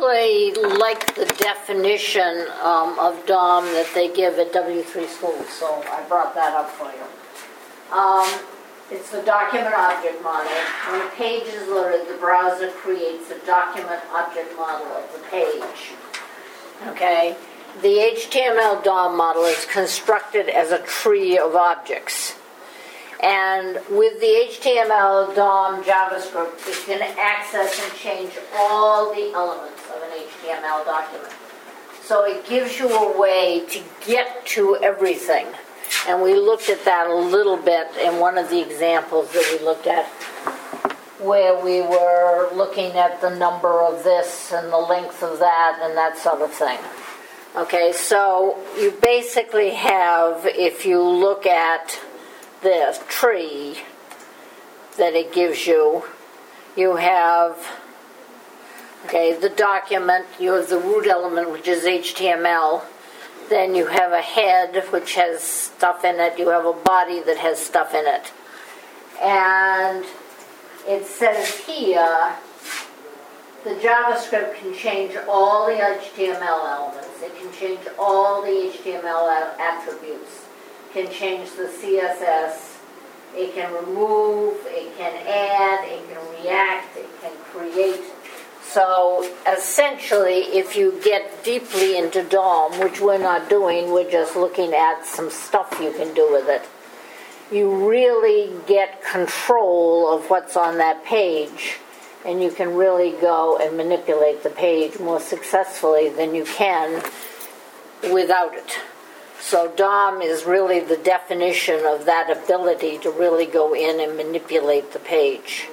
basically like the definition of DOM that they give at W3 Schools, so I brought that up for you. It's the document object model. When a page is loaded, the browser creates a document object model of the page. Okay? The HTML DOM model is constructed as a tree of objects. And with the HTML DOM JavaScript, it can access and change all the elements of an HTML document. So it gives you a way to get to everything. And we looked at that a little bit in one of the examples that we looked at, where we were looking at the number of this and the length of that and that sort of thing. Okay, so you basically have, if you look at the tree that it gives you, you have, okay, the document, you have the root element, which is HTML, then you have a head, which has stuff in it, you have a body that has stuff in it. And it says here, the JavaScript can change all the HTML elements, it can change all the HTML attributes, can change the CSS, it can remove, it can add, it can react, it can create. So essentially, if you get deeply into DOM, which we're not doing, we're just looking at some stuff you can do with it, you really get control of what's on that page, and you can really go and manipulate the page more successfully than you can without it. So DOM is really the definition of that ability to really go in and manipulate the page.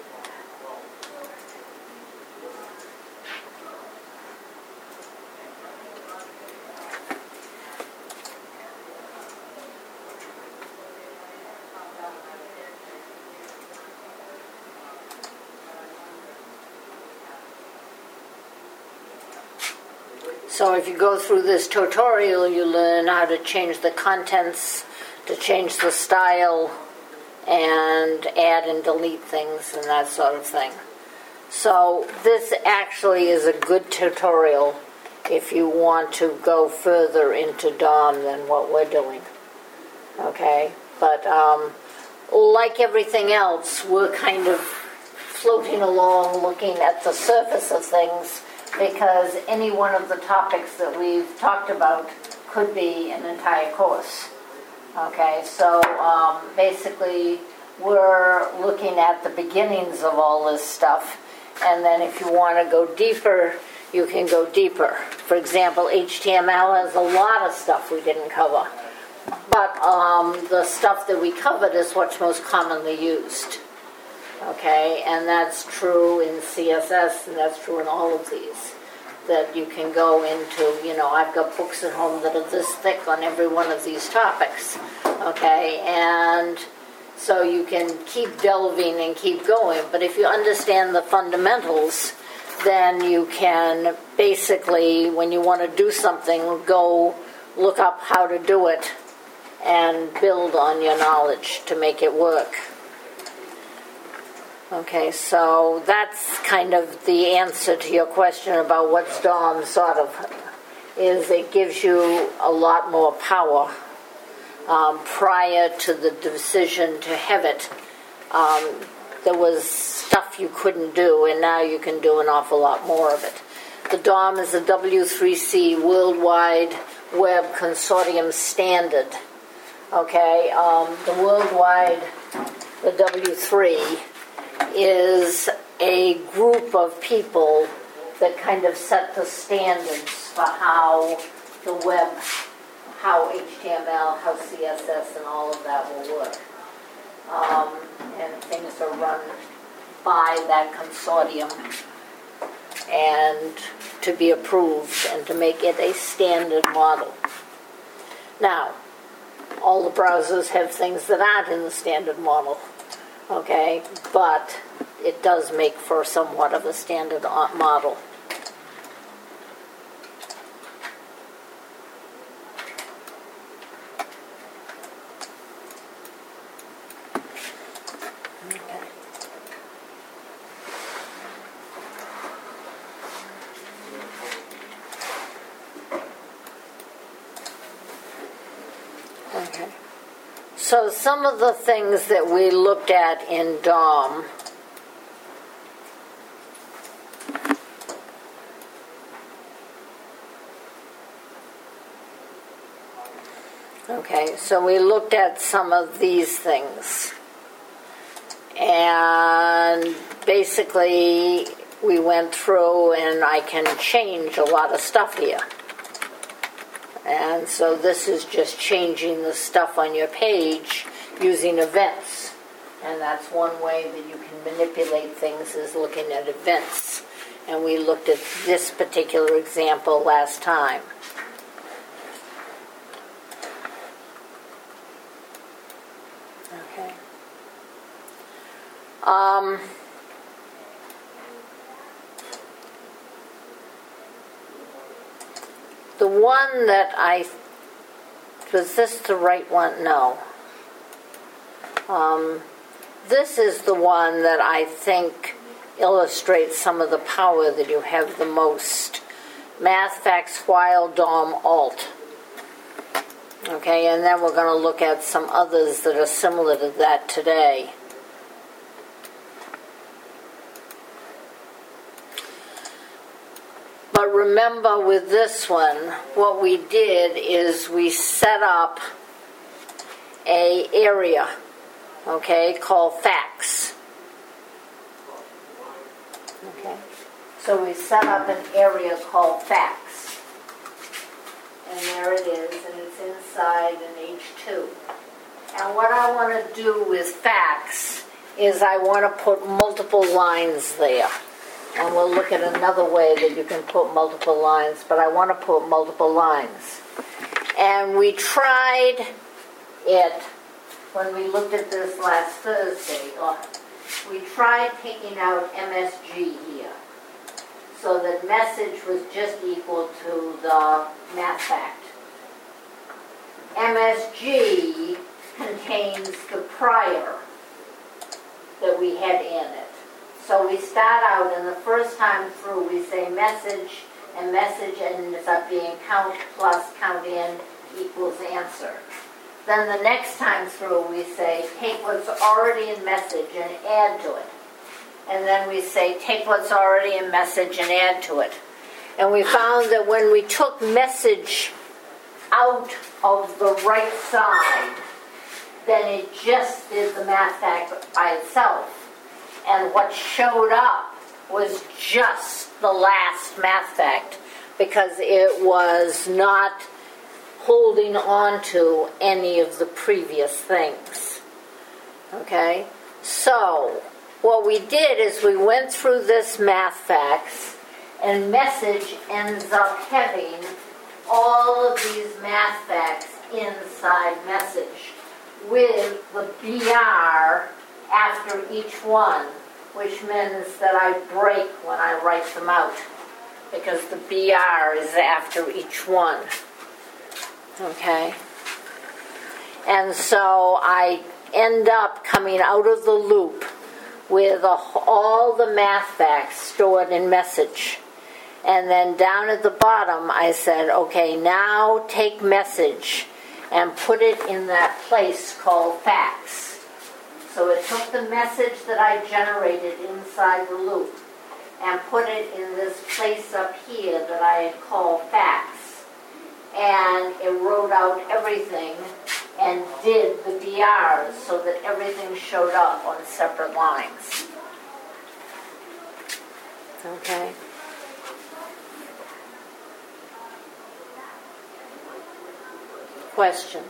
So if you go through this tutorial, you learn how to change the contents, to change the style, and add and delete things and that sort of thing. So this actually is a good tutorial if you want to go further into DOM than what we're doing. Okay? But like everything else, we're kind of floating along looking at the surface of things, because any one of the topics that we've talked about could be an entire course. Okay, so basically we're looking at the beginnings of all this stuff, and then if you want to go deeper, you can go deeper. For example, HTML has a lot of stuff we didn't cover, but the stuff that we covered is what's most commonly used. Okay, and that's true in CSS, and that's true in all of these. That you can go into, I've got books at home that are this thick on every one of these topics. Okay, and so you can keep delving and keep going. But if you understand the fundamentals, then you can basically, when you want to do something, go look up how to do it and build on your knowledge to make it work. Okay, so that's kind of the answer to your question about what's DOM sort of, is it gives you a lot more power. Prior to the decision to have it, there was stuff you couldn't do, and now you can do an awful lot more of it. The DOM is a W3C Worldwide Web Consortium standard. Okay, the worldwide, the W3, is a group of people that kind of set the standards for how the web, how HTML, how CSS, and all of that will work. And things are run by that consortium and to be approved and to make it a standard model. Now, all the browsers have things that aren't in the standard model. Okay, but it does make for somewhat of a standard model. Okay. So some of the things that we looked at in DOM, okay, so we looked at some of these things. And basically we went through, and I can change a lot of stuff here. And so this is just changing the stuff on your page using events. And that's one way that you can manipulate things, is looking at events. And we looked at this particular example last time. Okay. The one that was this the right one? No. This is the one that I think illustrates some of the power that you have the most. Math, Facts, While, DOM, Alt. Okay, and then we're going to look at some others that are similar to that today. But remember, with this one, what we did is we set up an area, okay, called Facts. Okay, so we set up an area called Facts. And there it is, and it's inside an H2. And what I want to do with Facts is I want to put multiple lines there. And we'll look at another way that you can put multiple lines, but I want to put multiple lines. And we tried it when we looked at this last Thursday. We tried taking out MSG here, so that message was just equal to the math fact. MSG contains the prior that we had in it. So we start out, and the first time through we say message, and message ends up being count plus count in equals answer. Then the next time through we say take what's already in message and add to it. And then we say take what's already in message and add to it. And we found that when we took message out of the right side, then it just did the math fact by itself. And what showed up was just the last math fact, because it was not holding on to any of the previous things. Okay? So, what we did is we went through this math facts, and message ends up having all of these math facts inside message with the BR after each one, which means that I break when I write them out, because the BR is after each one. Okay? And so I end up coming out of the loop with all the math facts stored in message. And then down at the bottom I said, okay, now take message and put it in that place called facts. So it took the message that I generated inside the loop and put it in this place up here that I had called facts. And it wrote out everything and did the BRs so that everything showed up on separate lines. Okay. Questions?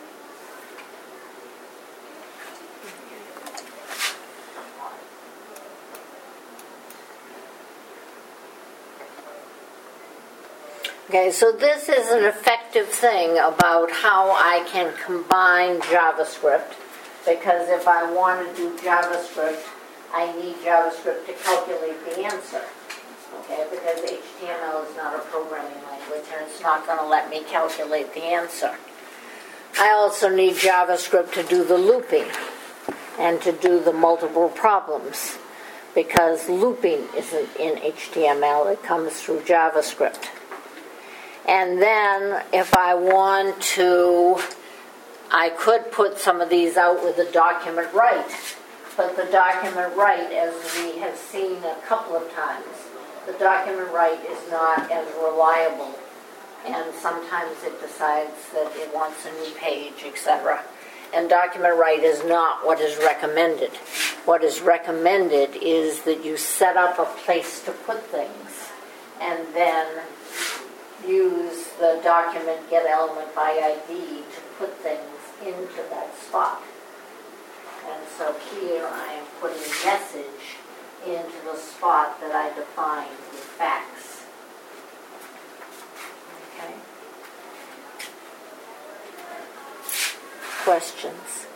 Okay, so this is an effective thing about how I can combine JavaScript, because if I want to do JavaScript, I need JavaScript to calculate the answer. Okay, because HTML is not a programming language, and it's not going to let me calculate the answer. I also need JavaScript to do the looping and to do the multiple problems, because looping isn't in HTML, it comes through JavaScript. And then if I want to I could put some of these out with the document right, but the document right, as we have seen a couple of times, the document right is not as reliable, and sometimes it decides that it wants a new page, etc. And document right is not what is recommended. What is recommended is that you set up a place to put things and then use the document get element by ID to put things into that spot. And so here I am putting message into the spot that I defined with fax. Okay. Questions?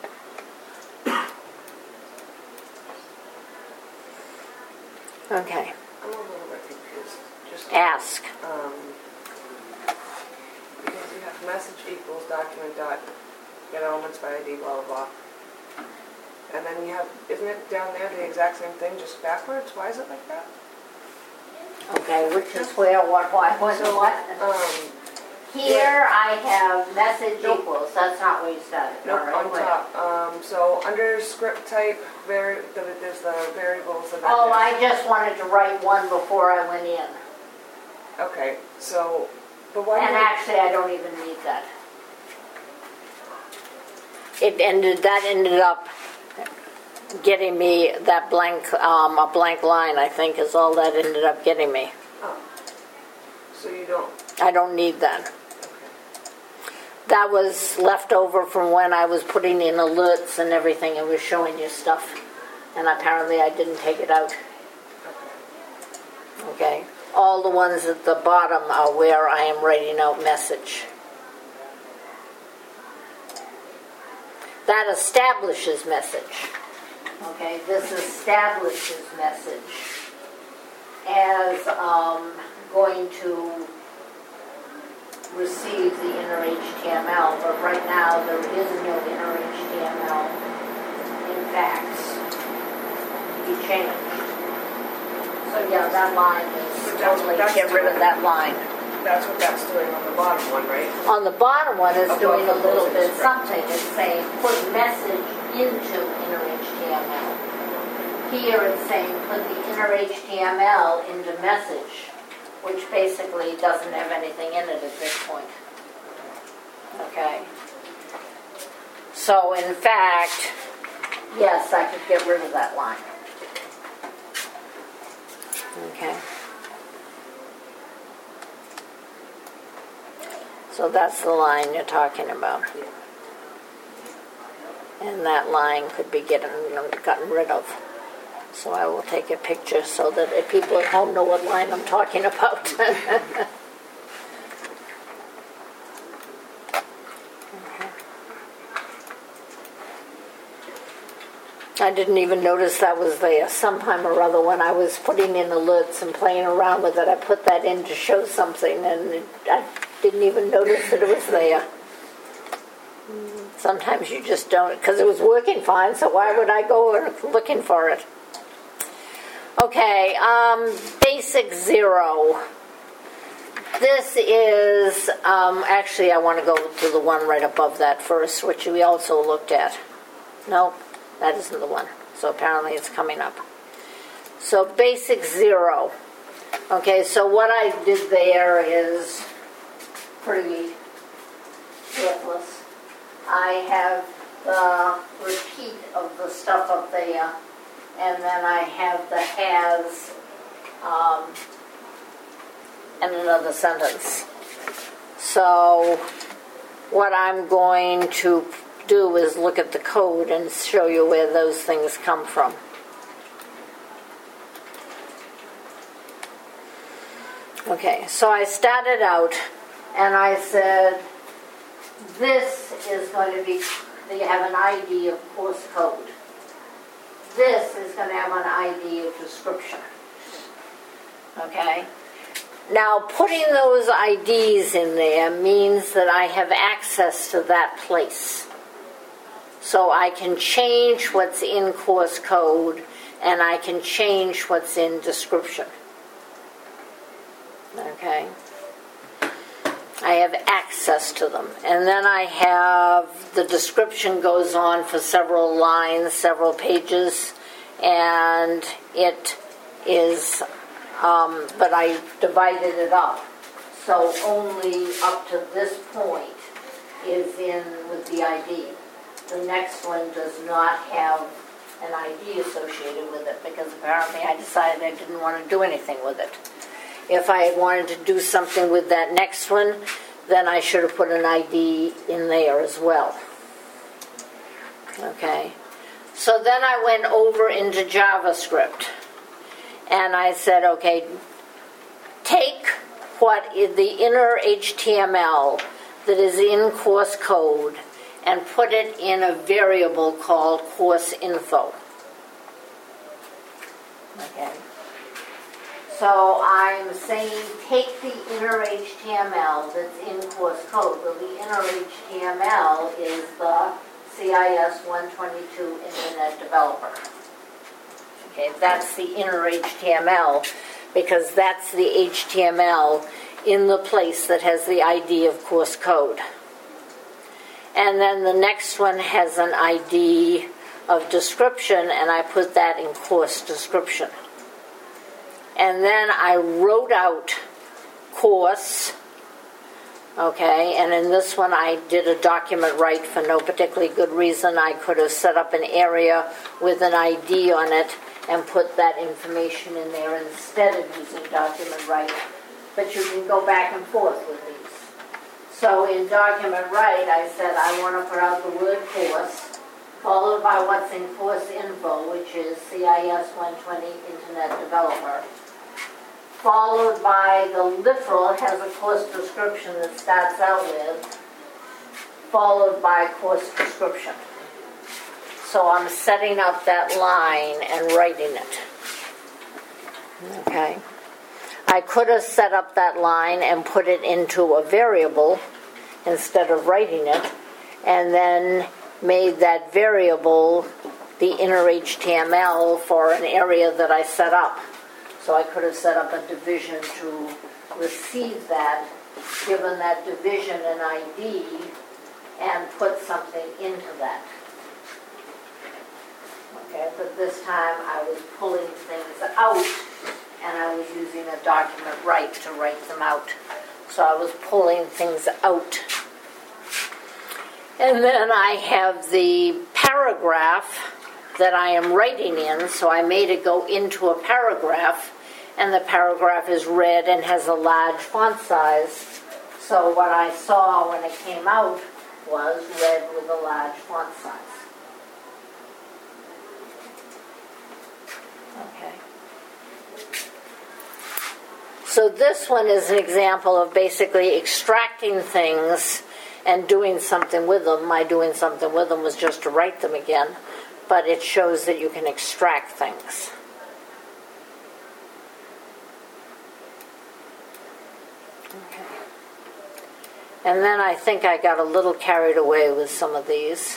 Okay. I'm a little bit confused. Just Ask. because you have message equals document dot get elements by ID blah blah blah, and then you have, isn't it down there the exact same thing just backwards? Why is it like that? Okay, which is where, what, why, what, So, what? Here yeah. I have message Nope. equals. That's not where you started. Nope, All right, on where? top. So under script type, there's the variables and then Oh, there's- I just wanted to write one before I went in. Okay, so, but why? And do actually, I don't even need that. That ended up getting me that blank, a blank line, I think, is all that ended up getting me. Oh, so you don't. I don't need that. Okay. That was left over from when I was putting in alerts and everything. It was showing you stuff. And apparently I didn't take it out. Okay. Okay? All the ones at the bottom are where I am writing out message. That establishes message. Okay? This establishes message as going to receive the inner HTML, but right now there is no inner HTML in fax to be changed. So yeah, that line is totally get rid of that line. That's what that's doing on the bottom one, right? On the bottom one, it's Above doing a the little closing bit script. something. It's saying put message into inner HTML. Here it's saying put the inner HTML into message, which basically doesn't have anything in it at this point. Okay. So in fact, yes, I could get rid of that line. Okay. So that's the line you're talking about. And that line could be gotten rid of. So I will take a picture so that if people at home know what line I'm talking about. I didn't even notice that was there. Sometime or other when I was putting in alerts and playing around with it, I put that in to show something, and I didn't even notice that it was there. Sometimes you just don't, because it was working fine, so why would I go looking for it? Okay, basic 0. This is, actually I want to go to the one right above that first, which we also looked at. Nope, that isn't the one. So apparently it's coming up. So basic 0. Okay, so what I did there is pretty worthless. I have the repeat of the stuff up there, and then I have the has and another sentence. So what I'm going to do is look at the code and show you where those things come from. Okay, so I started out and I said, this is going to be, you have an ID of course code. This is going to have an ID of description. Okay? Now, putting those IDs in there means that I have access to that place. So I can change what's in course code and I can change what's in description. Okay? I have access to them. And then I have, the description goes on for several lines, several pages, and it is, but I divided it up. So only up to this point is in with the ID. The next one does not have an ID associated with it because apparently I decided I didn't want to do anything with it. If I had wanted to do something with that next one, then I should have put an ID in there as well. Okay. So then I went over into JavaScript. And I said, okay, take what is the inner HTML that is in course code and put it in a variable called course info. Okay. So I'm saying take the inner HTML that's in course code. Well, the inner HTML is the CIS 122 Internet Developer. Okay, that's the inner HTML because that's the HTML in the place that has the ID of course code. And then the next one has an ID of description, and I put that in course description. And then I wrote out course, okay, and in this one I did a document write for no particularly good reason. I could have set up an area with an ID on it and put that information in there instead of using document write. But you can go back and forth with these. So in document write, I said I want to put out the word course, followed by what's in course info, which is CIS 120 Internet Developer, followed by the literal has a course description that starts out with, followed by course description. So I'm setting up that line and writing it. Okay. I could have set up that line and put it into a variable instead of writing it, and then made that variable the inner HTML for an area that I set up. So I could have set up a division to receive that, given that division an ID, and put something into that. Okay, but this time I was pulling things out, and I was using a document write to write them out. So I was pulling things out. And then I have the paragraph that I am writing in, so I made it go into a paragraph, and the paragraph is red and has a large font size. So what I saw when it came out was red with a large font size. Okay. So this one is an example of basically extracting things and doing something with them. My doing something with them was just to write them again, but it shows that you can extract things. Okay. And then I think I got a little carried away with some of these.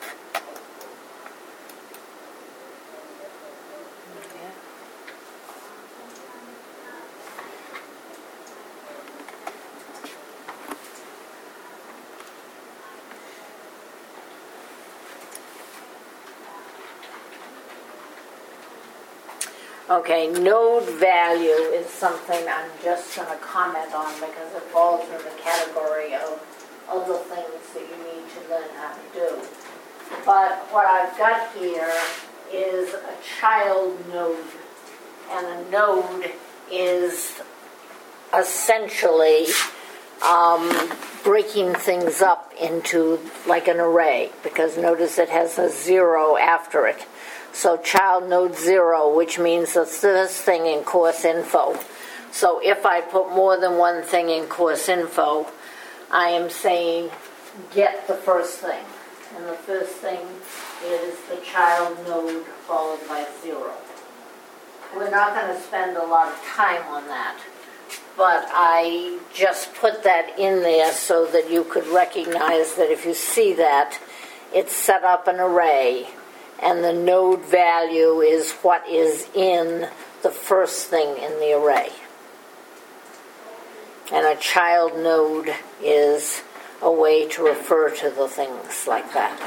Okay, node value is something I'm just going to comment on because it falls in the category of other things that you need to learn how to do. But what I've got here is a child node, and a node is essentially breaking things up into like an array, because notice it has a 0 after it. So child node 0, which means it's this thing in course info. So if I put more than one thing in course info, I am saying get the first thing. And the first thing is the child node followed by 0. We're not going to spend a lot of time on that, but I just put that in there so that you could recognize that if you see that, it's set up an array, and the node value is what is in the first thing in the array. And a child node is a way to refer to the things like that.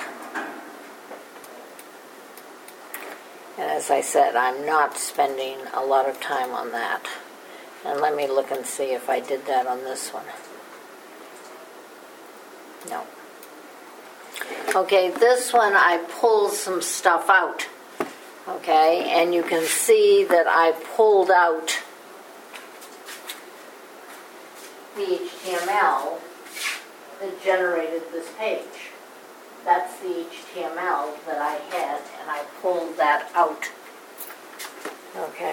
And as I said, I'm not spending a lot of time on that. And let me look and see if I did that on this one. No. Okay, this one I pulled some stuff out. Okay, and you can see that I pulled out the HTML that generated this page. That's the HTML that I had, and I pulled that out. Okay.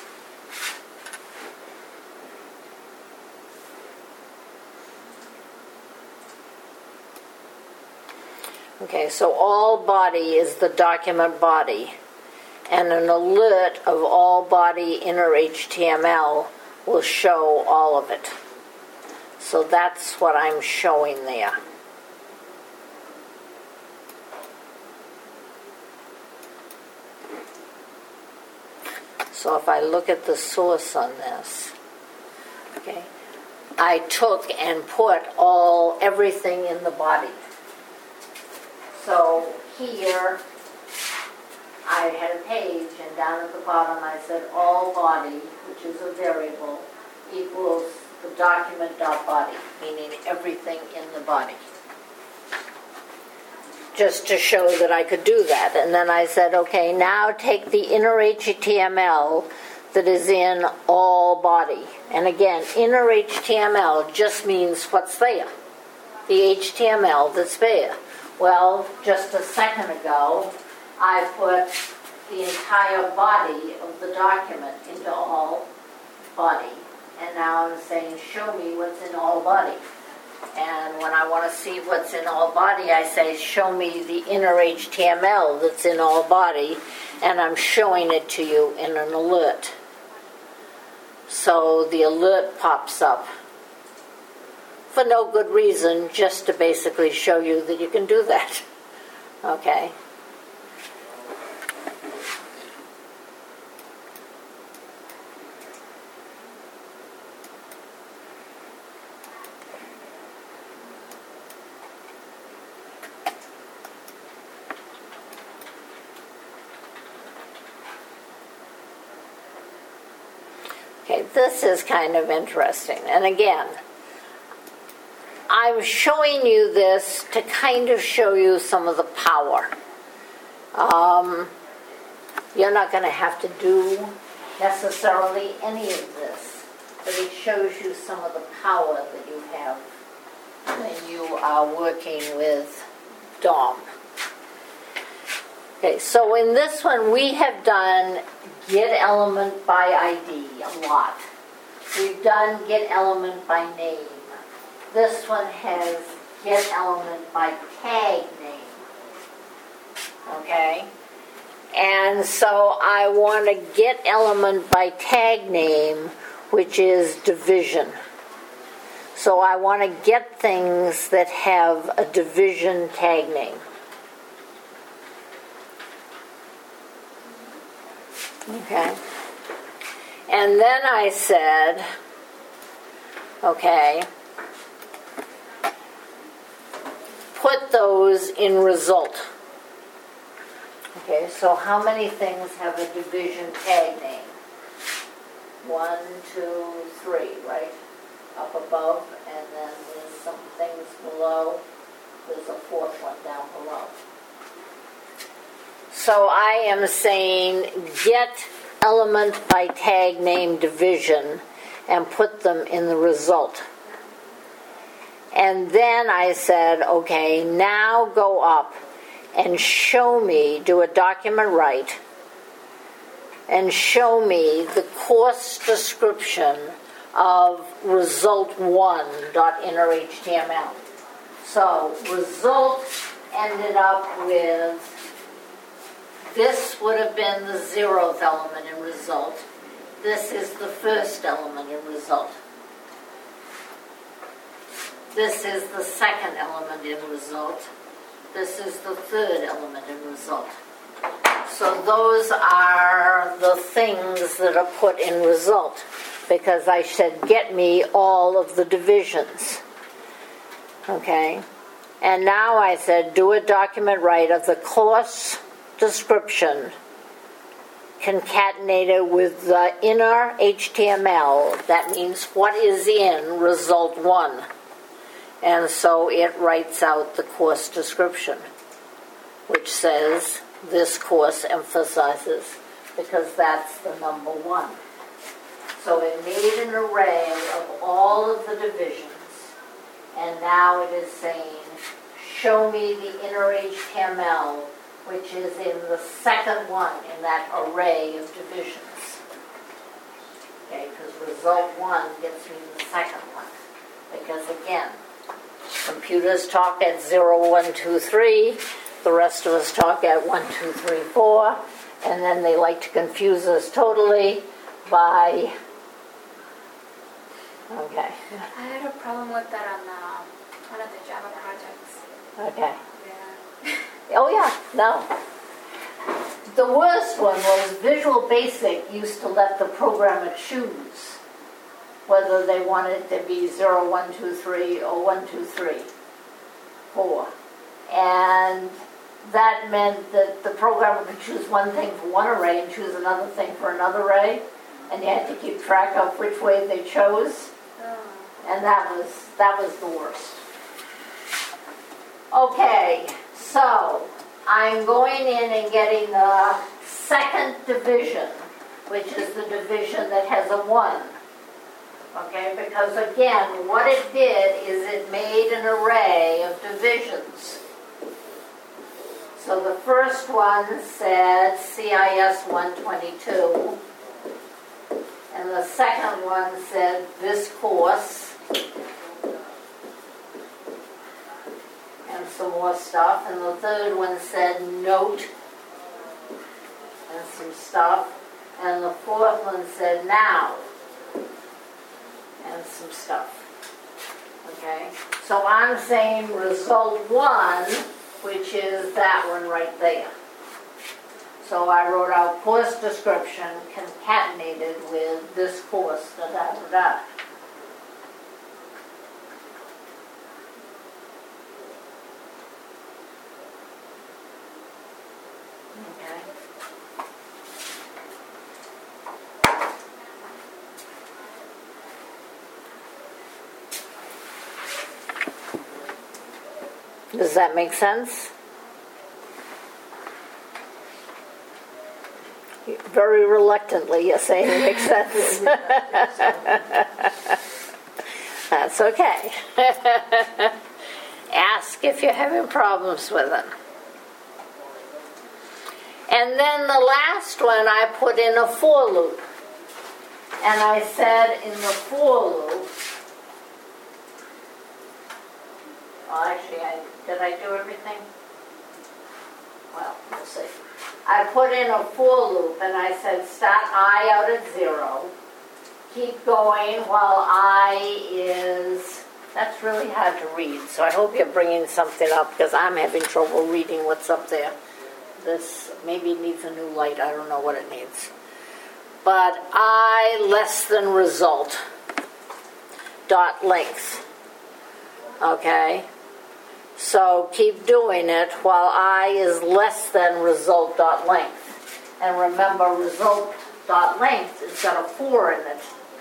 Okay, so all body is the document body, and an alert of all body inner HTML will show all of it. So that's what I'm showing there. So if I look at the source on this, okay, I took and put everything in the body. So here I had a page, and down at the bottom I said all body, which is a variable, equals the document.body, meaning everything in the body. Just to show that I could do that. And then I said, okay, now take the inner HTML that is in all body. And again, inner HTML just means what's there. The HTML that's there. Well, just a second ago, I put the entire body of the document into all body. And now I'm saying, show me what's in all body. And when I want to see what's in all body, I say, show me the inner HTML that's in all body. And I'm showing it to you in an alert. So the alert pops up for no good reason, just to basically show you that you can do that. Okay? Okay, this is kind of interesting. And again, I'm showing you this to kind of show you some of the power. You're not going to have to do necessarily any of this, but it shows you some of the power that you have when you are working with DOM. Okay, so in this one we have done get element by ID a lot. We've done get element by name. This one has get element by tag name. Okay? And so I want to get element by tag name, which is division. So I want to get things that have a division tag name. Okay. And then I said, okay, put those in result. Okay, so how many things have a division tag name? 1, 2, 3, right? Up above, and then there's some things below. There's a fourth one down below. So I am saying get element by tag name division and put them in the result. And then I said, okay, now go up and show me, do a document write, and show me the course description of result1.innerHTML. So result ended up with, this would have been the 0th element in result. This is the first element in result. This is the second element in result. This is the third element in result. So those are the things that are put in result. because I said, get me all of the divisions. Okay? And now I said, do a document right of the course description concatenated with the inner HTML. That means what is in result 1. And so it writes out the course description, which says this course emphasizes, because that's the number 1. So it made an array of all of the divisions, and now it is saying, show me the inner HTML, which is in the second one in that array of divisions. Okay, because result 1 gets me the second one. Because again, computers talk at 0, 1, 2, 3. The rest of us talk at 1, 2, 3, 4. And then they like to confuse us totally by... Okay. I had a problem with that on one of the Java projects. Okay. Yeah. Oh yeah, no. The worst one was Visual Basic used to let the programmer choose whether they wanted to be 0, 1, 2, 3 or 1, 2, 3, 4. And that meant that the programmer could choose one thing for one array and choose another thing for another array, and you had to keep track of which way they chose. And that was the worst. Okay, so I'm going in and getting the second division, which is the division that has a 1. Okay, because again, what it did is it made an array of divisions. So the first one said CIS 122, and the second one said this course, and some more stuff, and the third one said note, and some stuff, and the fourth one said now, and some stuff. Okay, so I'm saying result 1, which is that one right there. So I wrote out course description concatenated with this course, da da da da. Okay. Does that make sense? Very reluctantly, you're saying it makes sense. That's okay. Ask if you're having problems with it. And then the last one, I put in a for loop. And I said in the for loop, well, actually, did I do everything? Well, we'll see. I put in a for loop, and I said start I out at 0. Keep going while I is... That's really hard to read, so I hope you're bringing something up, because I'm having trouble reading what's up there. This maybe needs a new light. I don't know what it needs. But I less than result dot length. Okay? So keep doing it while I is less than result dot length. And remember, result dot length has got a 4 in it.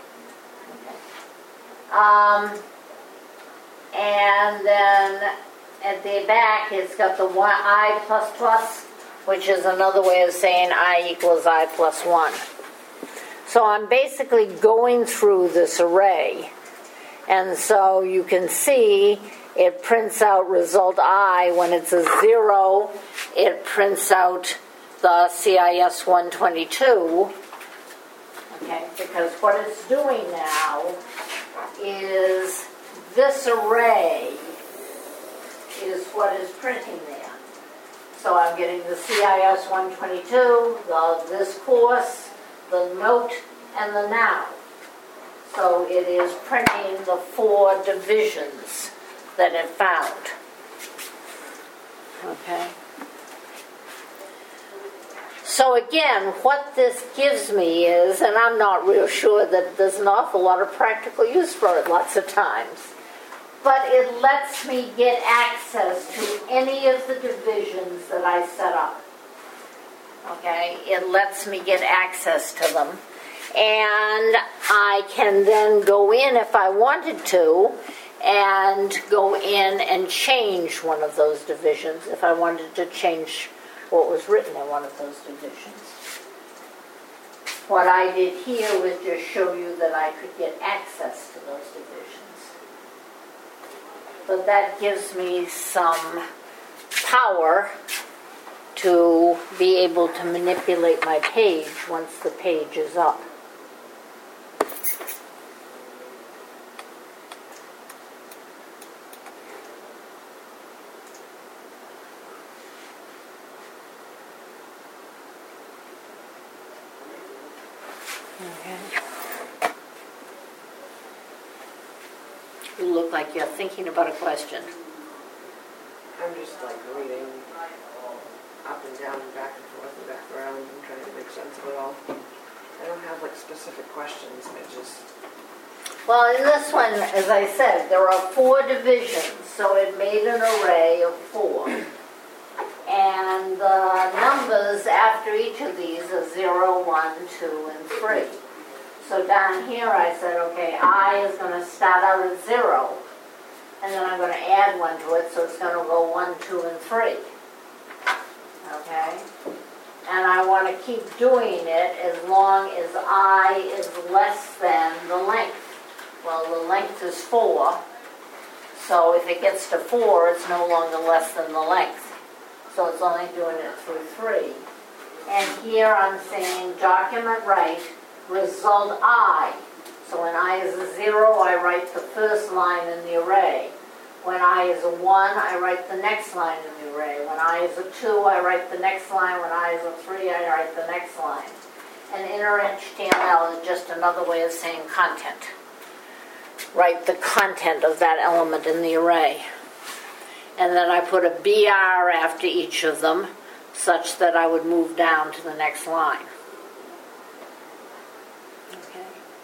Okay. And then at the back it's got the I plus plus, which is another way of saying I equals I plus 1. So I'm basically going through this array. And so you can see it prints out result I when it's a 0. It prints out the CIS 122. Okay, because what it's doing now is this array is what is printing there. So I'm getting the CIS 122, this course, the note, and the now. So it is printing the 4 divisions that it found. Okay. So again, what this gives me is, and I'm not real sure that there's an awful lot of practical use for it lots of times, but it lets me get access to any of the divisions that I set up. Okay, it lets me get access to them. And I can then go in if I wanted to, and go in and change one of those divisions if I wanted to change what was written in one of those divisions. What I did here was just show you that I could get access to those divisions. But that gives me some power to be able to manipulate my page once the page is up. Okay. You look like you're thinking about a question. I'm just like reading up and down and back and forth and back around and trying to make sense of it all. I don't have like specific questions, I just... Well, in this one, as I said, there are 4 divisions, so it made an array of 4. And the numbers after each of these are 0, 1, 2, and 3. So down here I said, okay, I is going to start out at 0, and then I'm going to add 1 to it, so it's going to go 1, 2, and 3. Okay? And I want to keep doing it as long as I is less than the length. Well, the length is 4, so if it gets to 4, it's no longer less than the length. So it's only doing it through 3. And here I'm saying document right, result I. So when I is a 0, I write the first line in the array. When I is a 1, I write the next line in the array. When I is a 2, I write the next line. When I is a 3, I write the next line. And inner HTML is just another way of saying content. Write the content of that element in the array. And then I put a BR after each of them, such that I would move down to the next line. Okay.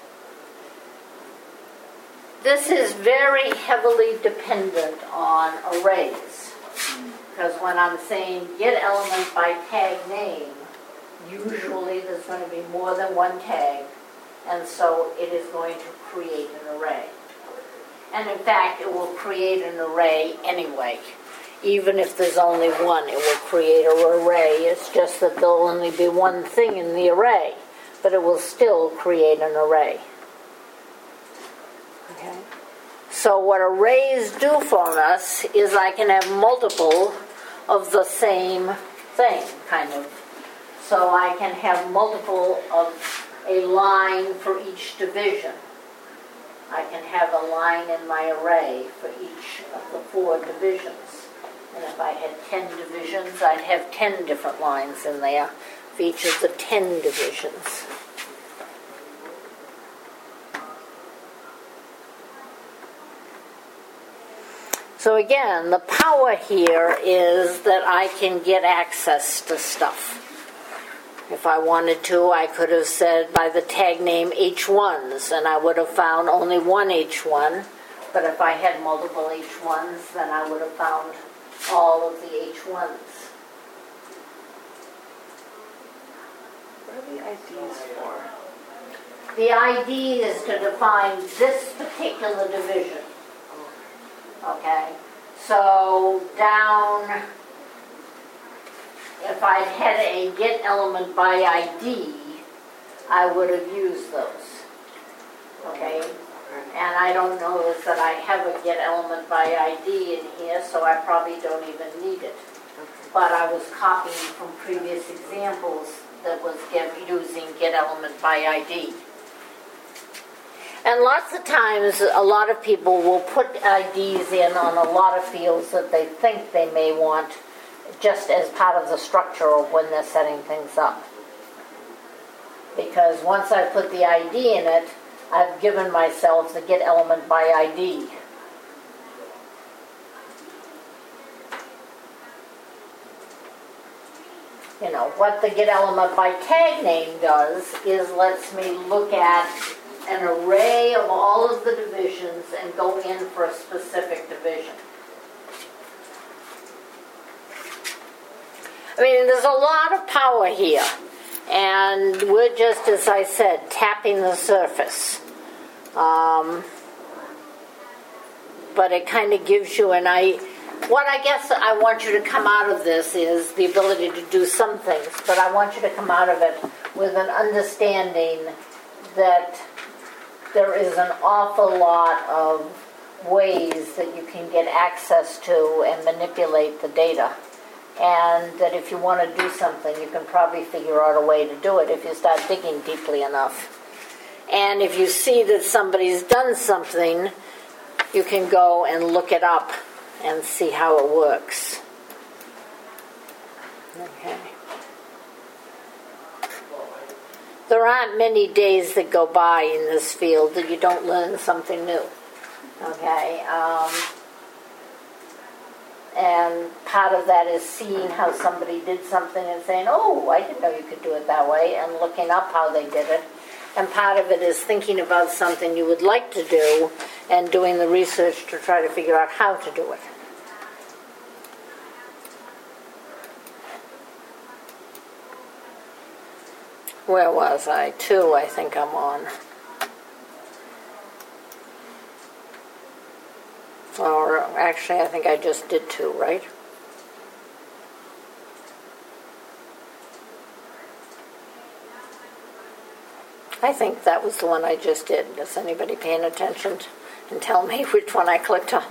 This is very heavily dependent on arrays, because when I'm saying get element by tag name, usually there's going to be more than one tag, and so it is going to create an array. And in fact, it will create an array anyway. Even if there's only one, it will create an array. It's just that there'll only be one thing in the array, but it will still create an array. Okay? So what arrays do for us is I can have multiple of the same thing, kind of. So I can have multiple of a line for each division. I can have a line in my array for each of the 4 divisions. And if I had 10 divisions, I'd have 10 different lines in there for each of the 10 divisions. So again, the power here is that I can get access to stuff. If I wanted to, I could have said by the tag name H1s, and I would have found only one H1. But if I had multiple H1s, then I would have found all of the H1s. What are the IDs for? The ID is to define this particular division. Okay? So down... If I'd had a get element by ID, I would have used those. Okay? And I don't notice that I have a get element by ID in here, so I probably don't even need it. But I was copying from previous examples that was using get element by ID. And lots of times, a lot of people will put IDs in on a lot of fields that they think they may want, just as part of the structure of when they're setting things up. Because once I put the ID in it, I've given myself the get element by ID. what the get element by tag name does is lets me look at an array of all of the divisions and go in for a specific division. I mean, there's a lot of power here, and we're just, as I said, tapping the surface. But it kind of gives you what I guess I want you to come out of this is the ability to do some things, but I want you to come out of it with an understanding that there is an awful lot of ways that you can get access to and manipulate the data. And that if you want to do something, you can probably figure out a way to do it if you start digging deeply enough. And if you see that somebody's done something, you can go and look it up and see how it works. Okay. There aren't many days that go by in this field that you don't learn something new. Okay. And part of that is seeing how somebody did something and saying, oh, I didn't know you could do it that way, and looking up how they did it. And part of it is thinking about something you would like to do and doing the research to try to figure out how to do it. Where was I? 2, I think I'm on. Or actually, I think I just did 2, right? I think that was the one I just did. Is anybody paying attention and tell me which one I clicked on?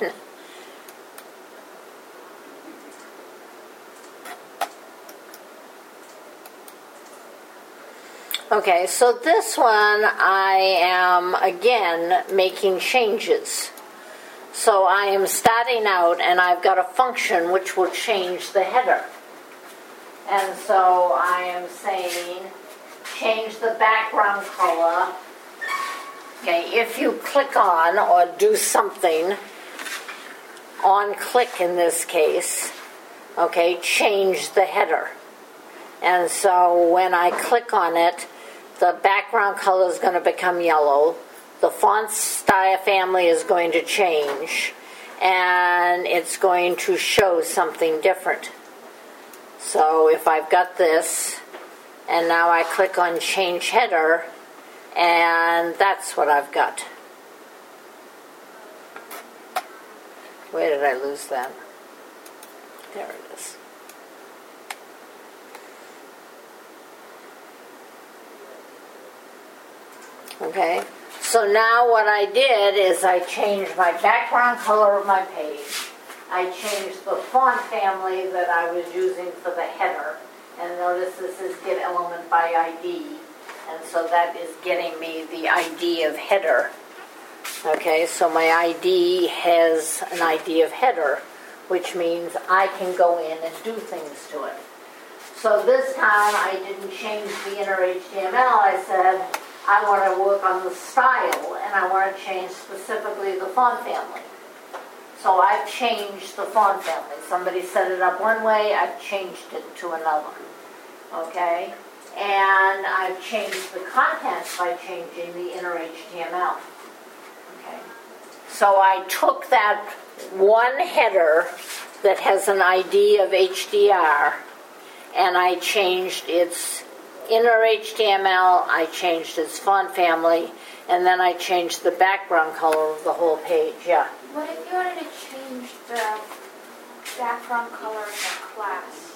Okay, so this one I am, again, making changes. So I am starting out and I've got a function which will change the header. And so I am saying change the background color. Okay, if you click on or do something, on click in this case, okay, change the header. And so when I click on it, the background color is going to become yellow. The font style family is going to change, and it's going to show something different. So if I've got this, and now I click on change header, and that's what I've got. Where did I lose that? There it is. Okay. So now what I did is I changed my background color of my page. I changed the font family that I was using for the header. And notice this is get element by ID. And so that is getting me the ID of header. Okay, so my ID has an ID of header, which means I can go in and do things to it. So this time I didn't change the inner HTML. I said, I want to work on the style, and I want to change specifically the font family. So I've changed the font family. Somebody set it up one way, I've changed it to another. Okay? And I've changed the contents by changing the inner HTML. Okay? So I took that one header that has an ID of HDR, and I changed its inner HTML, I changed its font family, and then I changed the background color of the whole page, yeah. What if you wanted to change the background color of the class?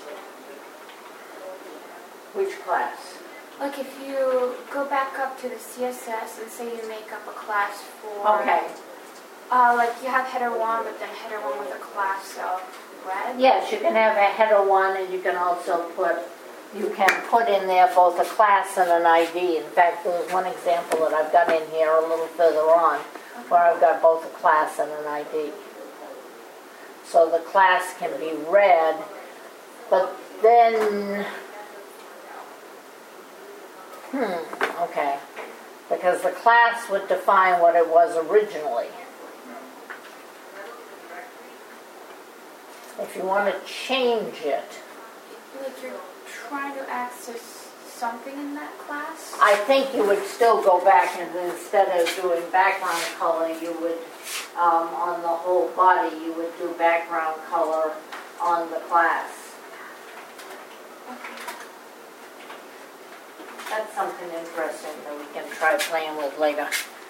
Which class? Like if you go back up to the CSS and say you make up a class for... Okay. Like you have header 1, but then header 1 with a class of red? Yes, you can have a header 1, and you can also put in there both a class and an ID. In fact, there's one example that I've got in here a little further on where I've got both a class and an ID. So the class can be red, but then, okay, because the class would define what it was originally. If you want to change it, Like you're trying to access something in that class? I think you would still go back and instead of doing background color, you would, on the whole body, you would do background color on the class. Okay. That's something interesting that we can try playing with later.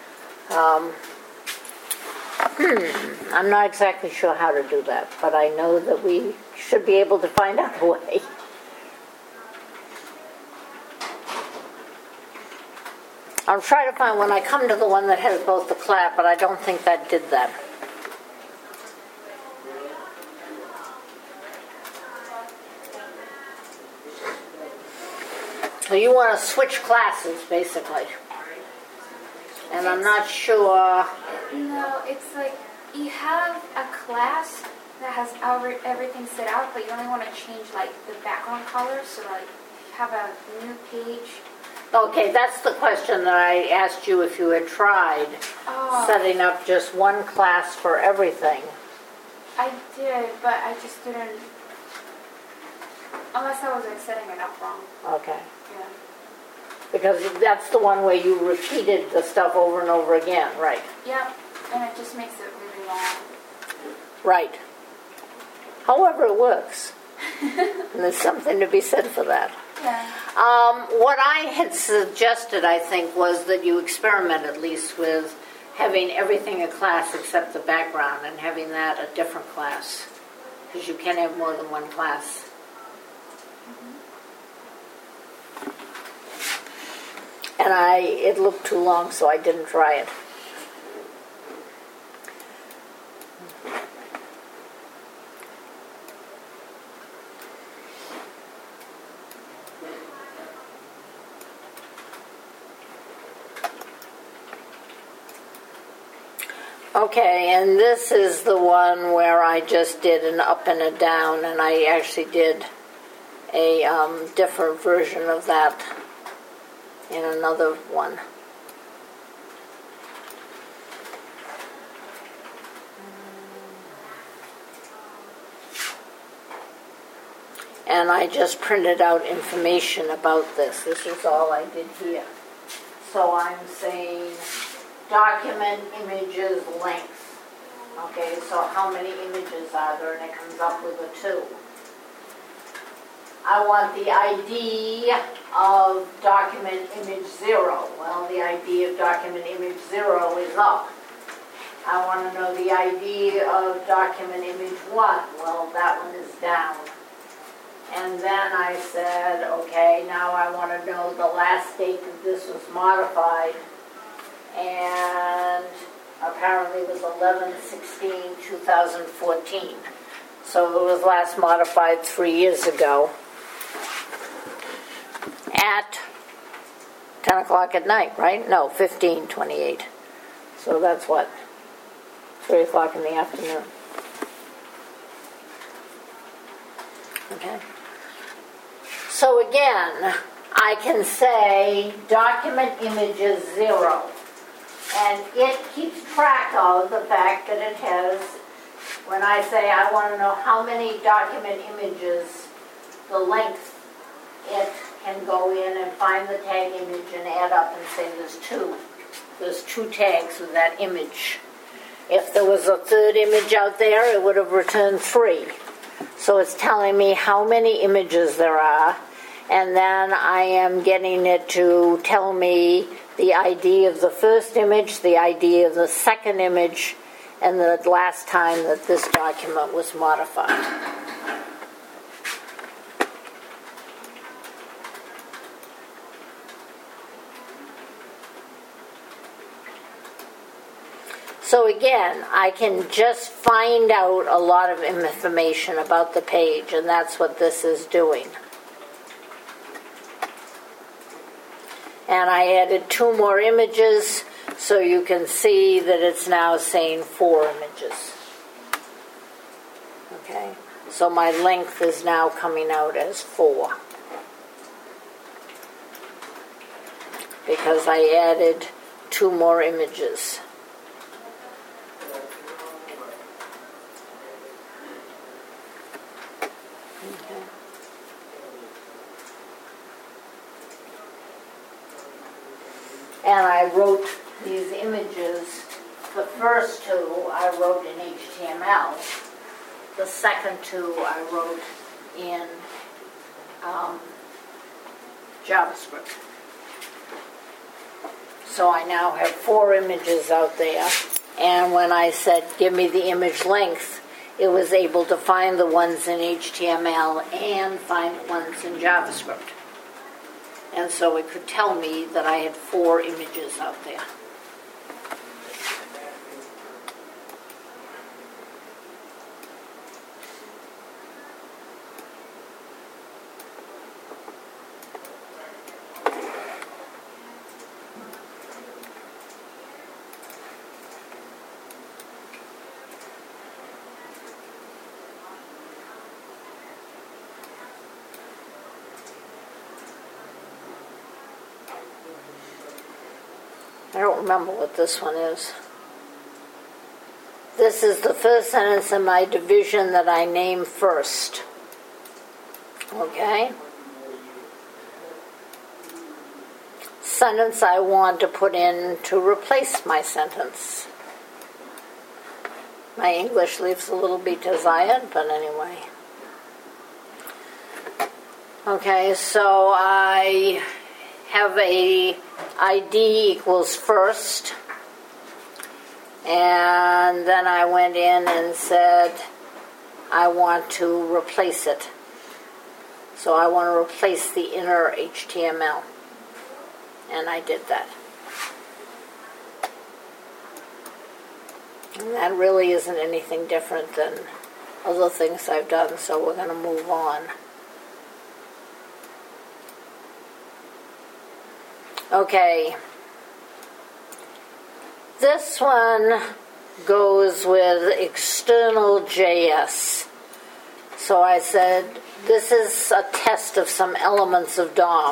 I'm not exactly sure how to do that, but I know that we should be able to find out a way. I'm trying to find when I come to the one that has both the clap, but I don't think that did that. So you want to switch classes, basically. And I'm not sure. No, it's like you have a class that has everything set out, but you only want to change like the background color. So like you have a new page. Okay, that's the question that I asked you if you had tried setting up just one class for everything. I did, but I just didn't. Unless I was like setting it up wrong. Okay. Yeah. Because that's the one where you repeated the stuff over and over again, right? Yep, and it just makes it really long. Right. However, it works. And there's something to be said for that. Yeah. What I had suggested, I think, was that you experiment at least with having everything a class except the background and having that a different class. Because you can have more than one class. And it looked too long, so I didn't try it. Okay, and this is the one where I just did an up and a down, and I actually did a different version of that in another one. And I just printed out information about this. This is all I did here. So I'm saying document images length. Okay, so how many images are there? And it comes up with a 2. I want the ID of document image 0. Well, the ID of document image 0 is up. I want to know the ID of document image 1. Well, that one is down. And then I said, okay, now I want to know the last date that this was modified. And apparently it was 11/16/2014. So it was last modified 3 years ago at 10 o'clock at night, right? No, 15:28. So that's what? 3 o'clock in the afternoon. Okay. So again, I can say document images 0. And it keeps track of the fact that it has, when I say I want to know how many document images, the length, it can go in and find the tag image and add up and say there's 2. There's 2 tags with that image. If there was a third image out there, it would have returned 3. So it's telling me how many images there are, and then I am getting it to tell me the ID of the first image, the ID of the second image, and the last time that this document was modified. So again, I can just find out a lot of information about the page, and that's what this is doing. And I added 2 more images, so you can see that it's now saying 4 images. Okay, so my length is now coming out as 4. Because I added 2 more images. and I wrote these images. The first two I wrote in HTML. The second two I wrote in JavaScript. So I now have 4 images out there, and when I said give me the image length, it was able to find the ones in HTML and find ones in JavaScript. And so it could tell me that I had 4 images out there. I don't remember what this one is. This is the first sentence in my division that I name first. Okay? Sentence I want to put in to replace my sentence. My English leaves a little bit desired, but anyway. Okay, so I have a ID equals first, and then I went in and said I want to replace it. So I want to replace the inner HTML, and I did that. And that really isn't anything different than other things I've done, so we're going to move on. Okay, this one goes with external JS. So I said, this is a test of some elements of DOM.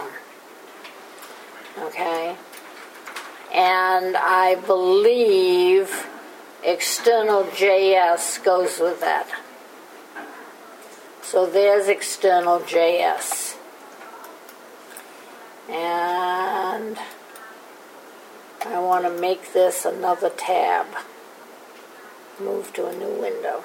Okay, and I believe external JS goes with that. So there's external JS. And I want to make this another tab. Move to a new window.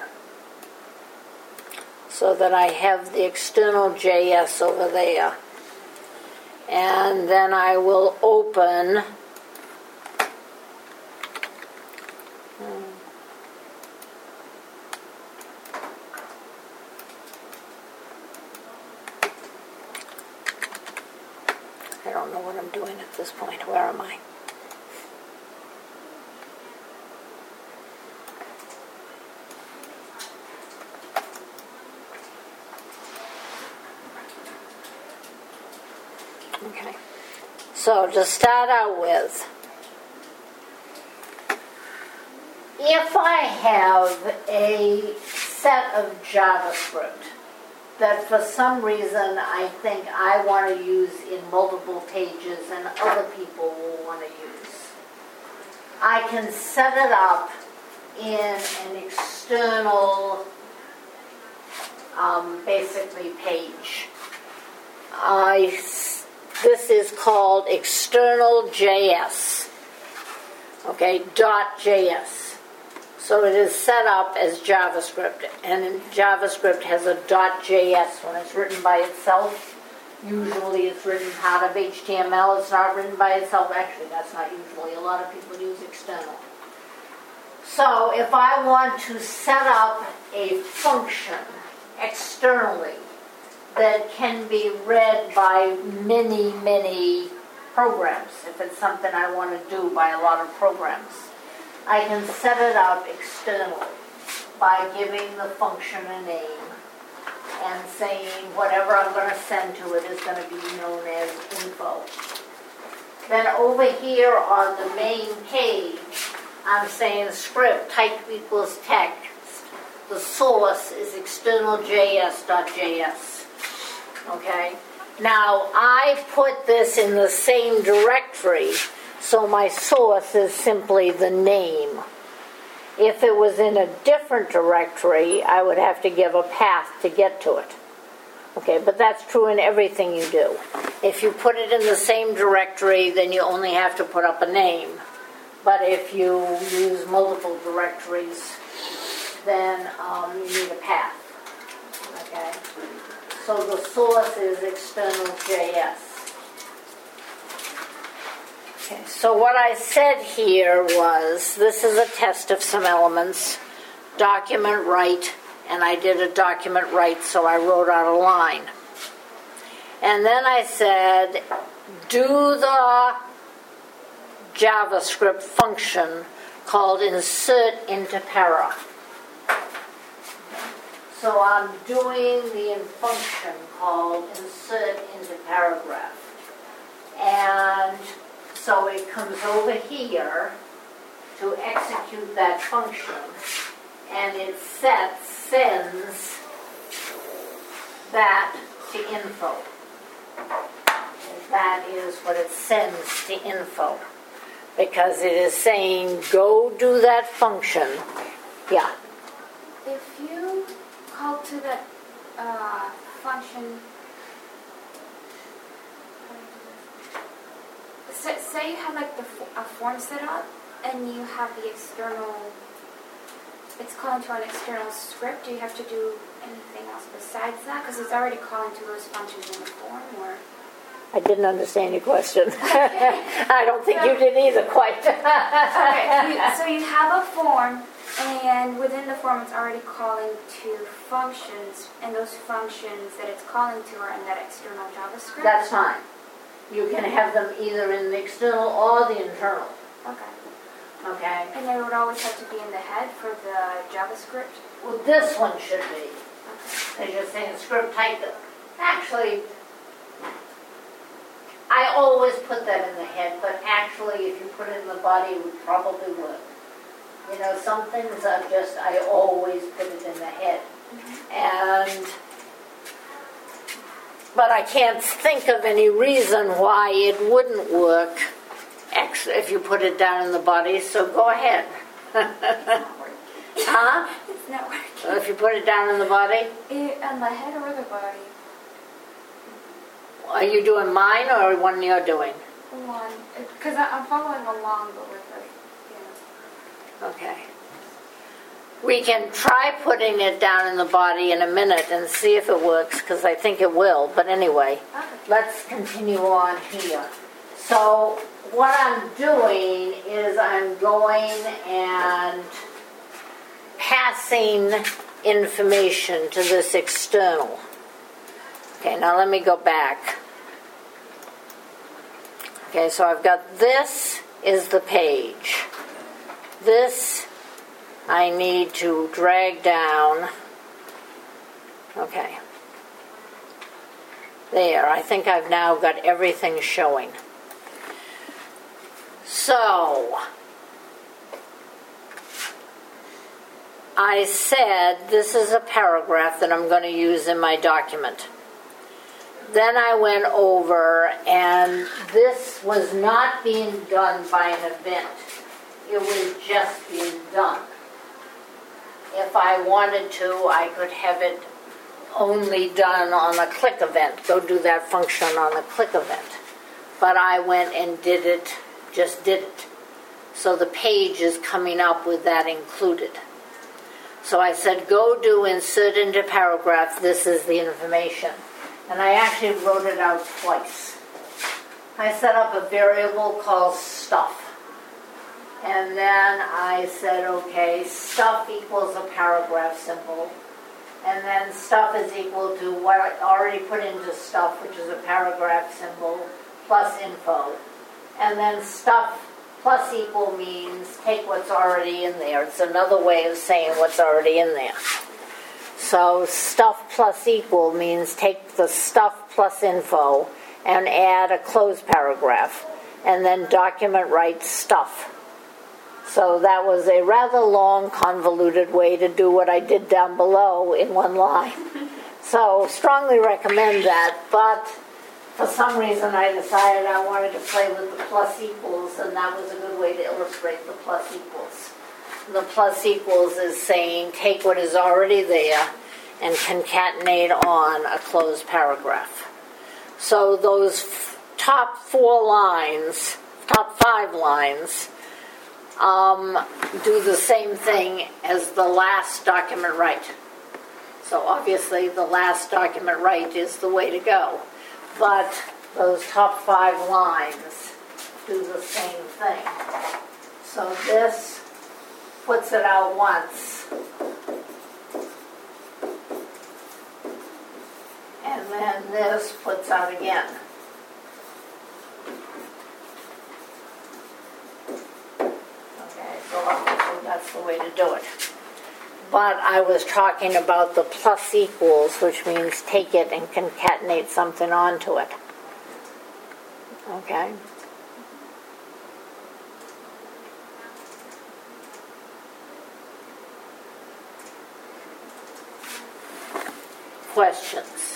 So that I have the external JS over there. And then I will open I don't know what I'm doing at this point. Where am I? Okay. So to start out with, if I have a set of JavaScript that for some reason I think I want to use in multiple pages and other people will want to use, I can set it up in an external, basically page. This is called external JS, okay, .js. So it is set up as JavaScript, and JavaScript has a .js when it's written by itself. Usually it's written part of HTML, it's not written by itself. Actually, that's not usually. A lot of people use external. So if I want to set up a function externally that can be read by many, many programs, if it's something I want to do by a lot of programs, I can set it up externally by giving the function a name and saying whatever I'm going to send to it is going to be known as info. Then over here on the main page, I'm saying script type equals text. The source is external JS.js. Okay? Now, I put this in the same directory, so my source is simply the name. If it was in a different directory, I would have to give a path to get to it. Okay, but that's true in everything you do. If you put it in the same directory, then you only have to put up a name. But if you use multiple directories, then you need a path. Okay? So the source is external JS. Okay, so what I said here was, this is a test of some elements, document write, and I did a document write, so I wrote out a line. And then I said, do the JavaScript function called insert into para. So I'm doing the function called insert into paragraph. And so it comes over here to execute that function, and it sends that to info. That is what it sends to info, because it is saying, go do that function. Yeah. If you call to the function, say you have like a form set up and you have the external, it's calling to an external script, do you have to do anything else besides that? Because it's already calling to those functions in the form, or? I didn't understand your question. I don't think you did either quite. Okay, so you have a form, and within the form it's already calling to functions, and those functions that it's calling to are in that external JavaScript? That's fine. You can have them either in the external or the internal. Okay. Okay? And they would always have to be in the head for the JavaScript? Well, this one should be. Okay. As you're saying, script type. Actually, I always put that in the head, but actually, if you put it in the body, it would probably work. You know, some things are just, I always put it in the head. But I can't think of any reason why it wouldn't work if you put it down in the body, so go ahead. Huh? It's not working. So if you put it down in the body? On the head or the body? Are you doing mine or one you're doing? One. Because I'm following along, but with the, Okay. We can try putting it down in the body in a minute and see if it works, because I think it will. But anyway, Okay. let's continue on here. So what I'm doing is I'm going and passing information to this external. Okay, now let me go back. Okay, so I've got this is the page. This I need to drag down. Okay. There, I think I've now got everything showing. So, I said this is a paragraph that I'm going to use in my document. Then I went over, and this was not being done by an event. It was just being done. If I wanted to, I could have it only done on a click event. Go do that function on a click event. But I went and did it, just did it. So the page is coming up with that included. So I said, go do insert into paragraph, this is the information. And I actually wrote it out twice. I set up a variable called stuff. And then I said, okay, stuff equals a paragraph symbol. And then stuff is equal to what I already put into stuff, which is a paragraph symbol, plus info. And then stuff plus equal means take what's already in there. It's another way of saying what's already in there. So stuff plus equal means take the stuff plus info and add a closed paragraph. And then document write stuff. So that was a rather long, convoluted way to do what I did down below in one line. So strongly recommend that, but for some reason I decided I wanted to play with the plus equals, and that was a good way to illustrate the plus equals. The plus equals is saying take what is already there and concatenate on a closed paragraph. So those top 4 lines, top 5 lines, do the same thing as the last document right. So obviously the last document right is the way to go. But those top 5 lines do the same thing. So this puts it out once. And then this puts out again. Okay, so obviously that's the way to do it. But I was talking about the plus equals, which means take it and concatenate something onto it. Okay? Questions?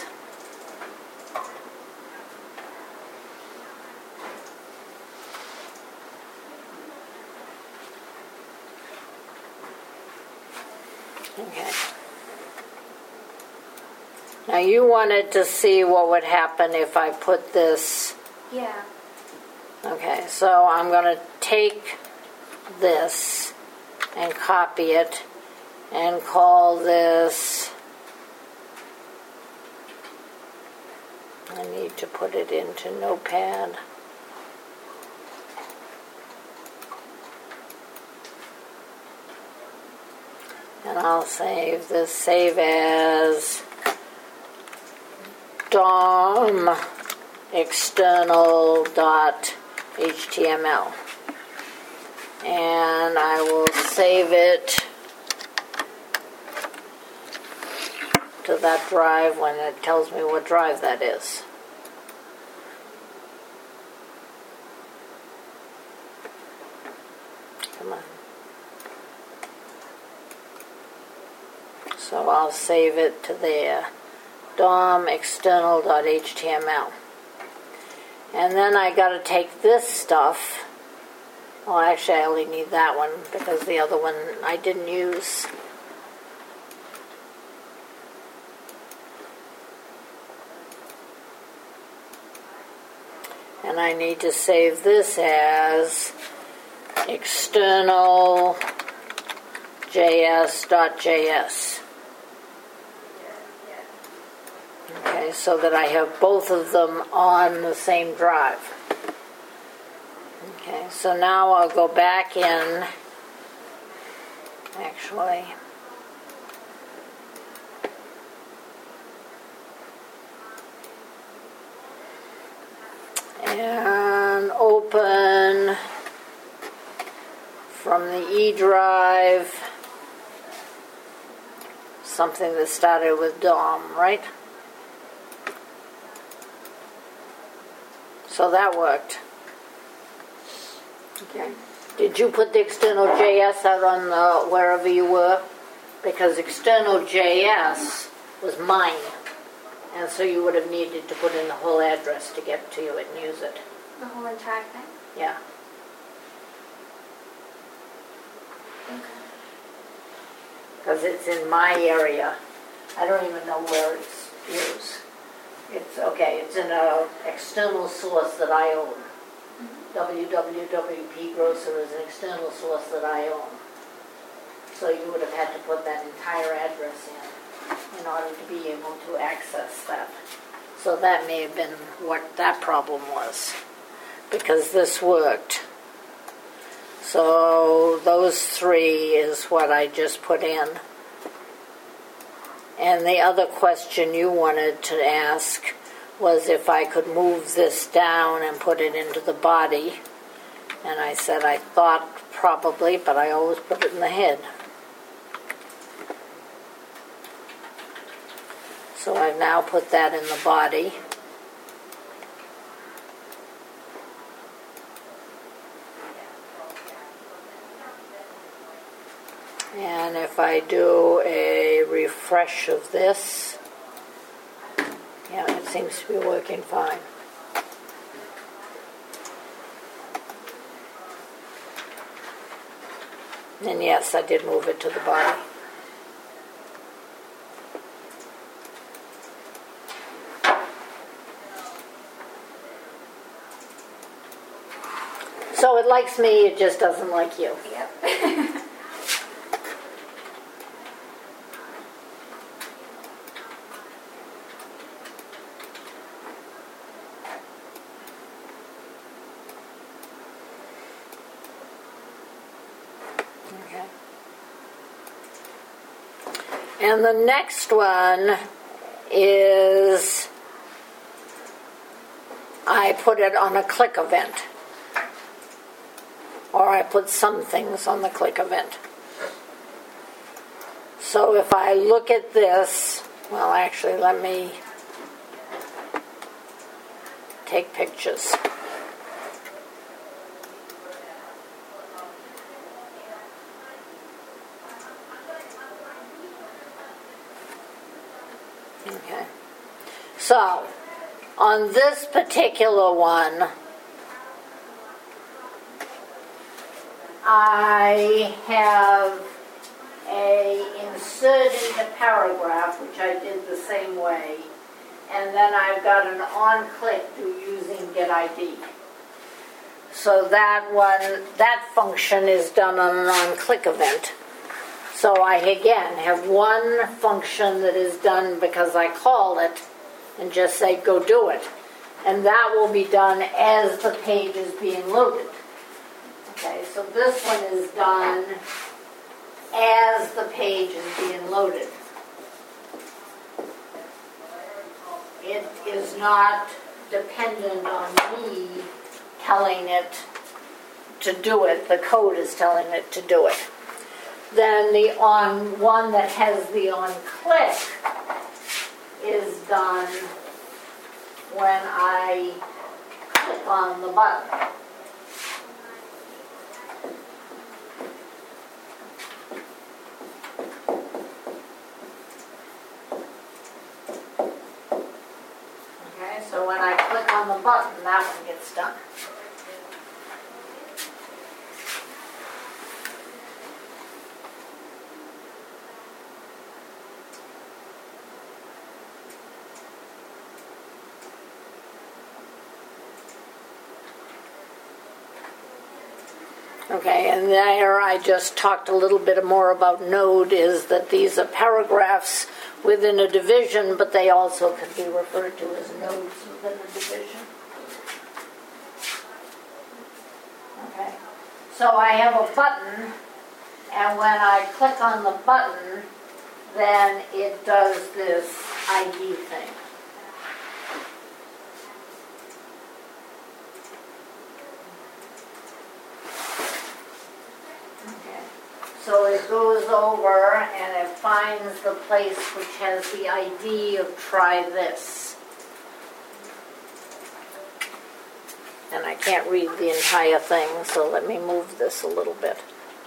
Okay. Now you wanted to see what would happen if I put this. Yeah. Okay, so I'm going to take this and copy it and call this. I need to put it into Notepad. And I'll save this, save as DOM external.html. And I will save it to that drive when it tells me what drive that is. Come on. So I'll save it to there. DOM external.html. And then I got to take this stuff. Well, actually I only need that one because the other one I didn't use. And I need to save this as external js.js. Okay, so that I have both of them on the same drive. Okay, so now I'll go back in, actually. And open from the E drive something that started with DOM, right? So that worked. Okay. Did you put the external JS out on wherever you were? Because external JS was mine. And so you would have needed to put in the whole address to get to it and use it. The whole entire thing? Yeah. Okay. Because it's in my area. I don't even know where it's used. It's okay, it's in an external source that I own. www.p Grosser is an external source that I own. So you would have had to put that entire address in order to be able to access that. So that may have been what that problem was, because this worked. So those 3 is what I just put in. And the other question you wanted to ask was if I could move this down and put it into the body. And I said I thought probably, but I always put it in the head. So I've now put that in the body. And if I do a refresh of this, yeah, it seems to be working fine. And yes, I did move it to the body. it likes me, it just doesn't like you. Yep. Okay. And the next one is I put it on a click event. Or I put some things on the click event. So if I look at this, well, actually, let me take pictures. Okay. So, on this particular one, I have inserted a paragraph, which I did the same way, and then I've got an on-click to using GetID. So that function is done on an on-click event. So I, again, have one function that is done because I call it and just say, go do it. And that will be done as the page is being loaded. Okay, so this one is done as the page is being loaded. It is not dependent on me telling it to do it. The code is telling it to do it. Then the one that has the on-click is done when I click on the button. Okay, so when I click on the button, that one gets done. Okay, and there I just talked a little bit more about node, is that these are paragraphs within a division, but they also could be referred to as nodes within a division. Okay, so I have a button, and when I click on the button, then it does this ID thing. So it goes over and it finds the place which has the ID of try this. And I can't read the entire thing, so let me move this a little bit.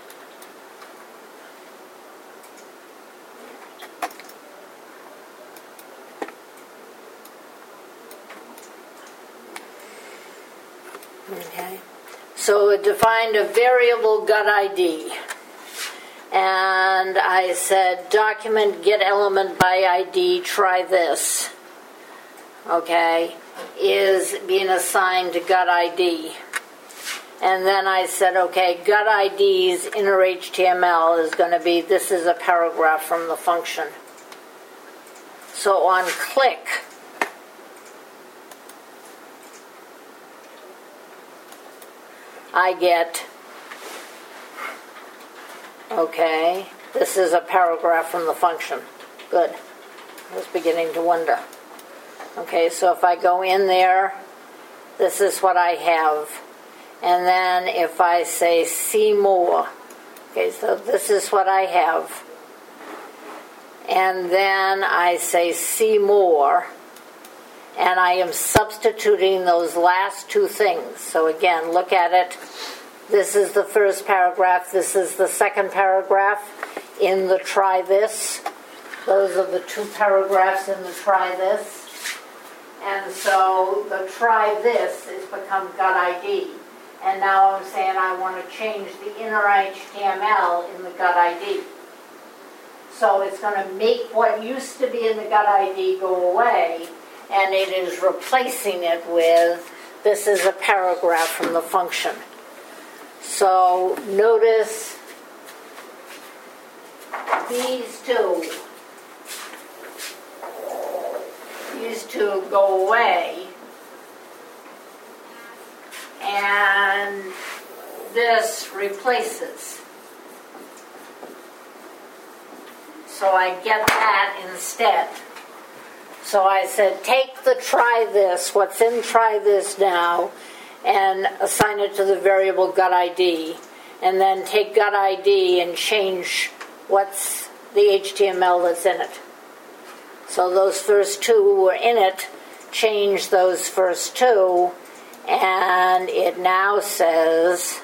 Okay. So it defined a variable gut ID. And I said, document get element by ID, try this, okay, is being assigned to gut ID. And then I said, okay, gut ID's inner HTML is going to be, this is a paragraph from the function. So on click, I get, okay, this is a paragraph from the function. Good. I was beginning to wonder. Okay, so if I go in there, this is what I have. And then if I say see more, okay, so this is what I have. And then I say see more, and I am substituting those last two things. So again, look at it. This is the first paragraph. This is the second paragraph in the try this. Those are the two paragraphs in the try this. And so the try this has become gut ID. And now I'm saying I want to change the inner HTML in the gut ID. So it's going to make what used to be in the gut ID go away, and it is replacing it with, this is a paragraph from the function. So notice these two go away, and this replaces. So I get that instead. So I said, take the try this, what's in try this now, and assign it to the variable gut ID, and then take gut ID and change what's the HTML that's in it. So those first two who were in it, change those first two, and it now says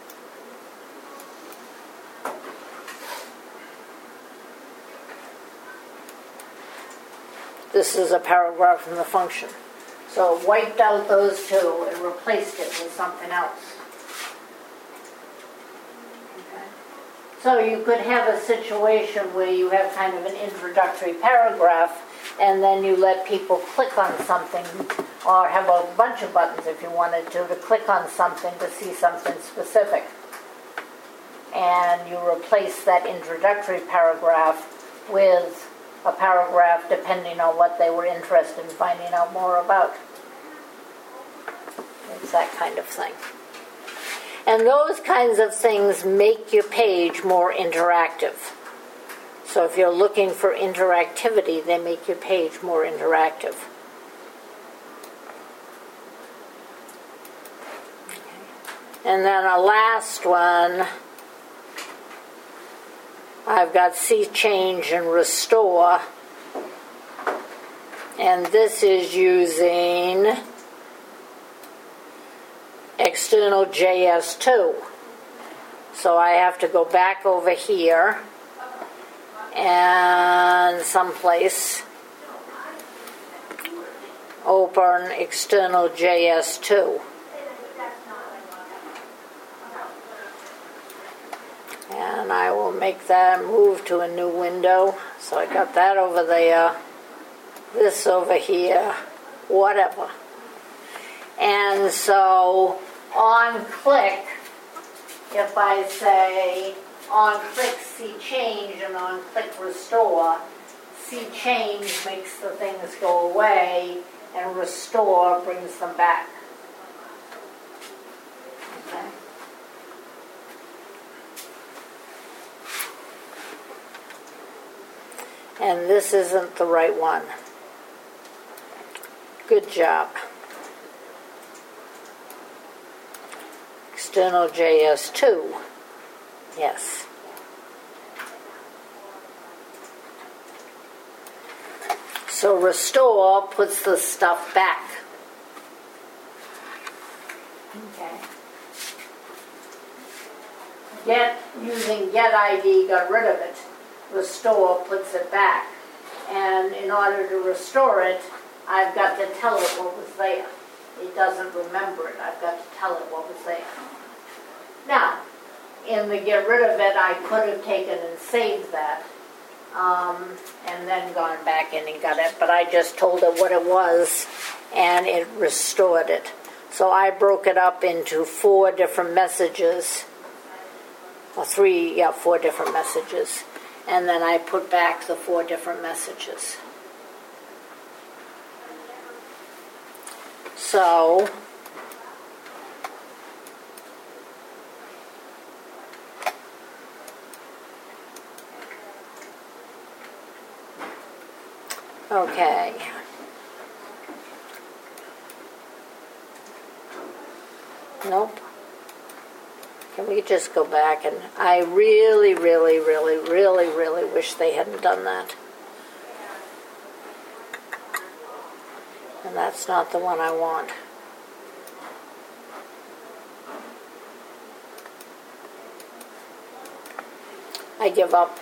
this is a paragraph from the function. So it wiped out those two and replaced it with something else. Okay. So you could have a situation where you have kind of an introductory paragraph, and then you let people click on something, or have a bunch of buttons if you wanted to click on something to see something specific. And you replace that introductory paragraph with a paragraph depending on what they were interested in finding out more about. It's that kind of thing. And those kinds of things make your page more interactive. So if you're looking for interactivity, they make your page more interactive. And then a last one, I've got see change and restore, and this is using external JS2. So I have to go back over here and someplace open external JS2. And I will make that move to a new window. So I got that over there, this over here, whatever. And so on click, if I say on click see change and on click restore, see change makes the things go away and restore brings them back. Okay. And this isn't the right one. Good job. External JS2. Yes. So restore puts the stuff back. Okay. Using get ID got rid of it. Restore puts it back. And in order to restore it, I've got to tell it what was there. It doesn't remember it. I've got to tell it what was there. Now, in the get rid of it, I could have taken and saved that and then gone back in and got it. But I just told it what it was, and it restored it. So I broke it up into 4 different messages. Or 4 different messages. And then I put back the 4 different messages. So okay. Nope. Can we just go back? And I really, really, really, really, really wish they hadn't done that. And that's not the one I want. I give up.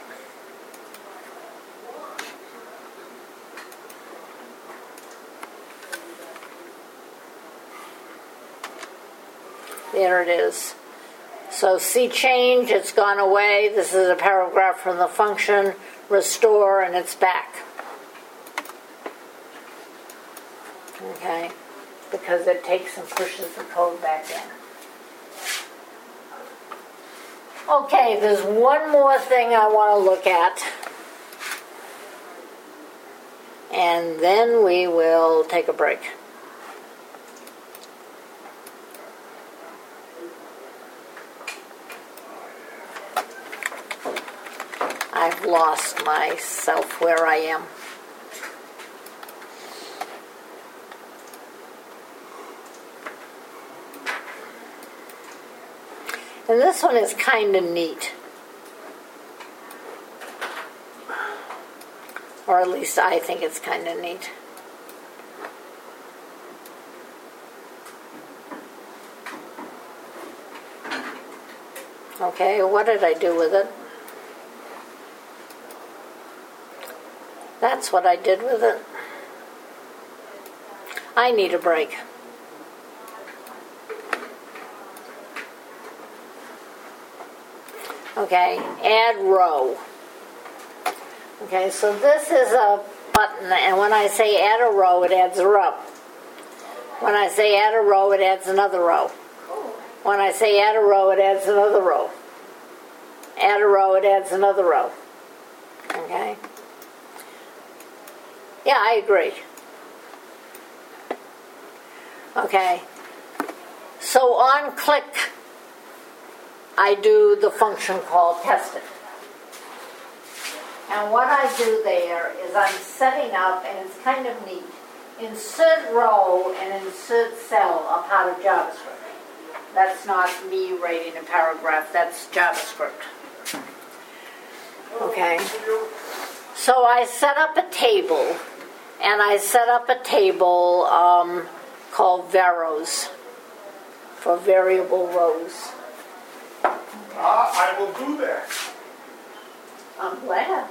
There it is. So see change, it's gone away. This is a paragraph from the function. Restore, and it's back. Okay? Because it takes and pushes the code back in. Okay, there's one more thing I want to look at. And then we will take a break. I've lost myself where I am. And this one is kind of neat. Or at least I think it's kind of neat. Okay, what did I do with it? That's what I did with it. I need a break. Okay, add row. Okay, so this is a button, and when I say add a row, it adds a row. When I say add a row, it adds another row. When I say add a row, it adds another row. Add a row, it adds another row. Okay? Yeah, I agree. Okay. So on click, I do the function called test it. And what I do there is I'm setting up, and it's kind of neat, insert row and insert cell are part of JavaScript. That's not me writing a paragraph, that's JavaScript. Okay. So I set up a table, and I set up a table called varows, for variable rows. I will do that. I'm glad.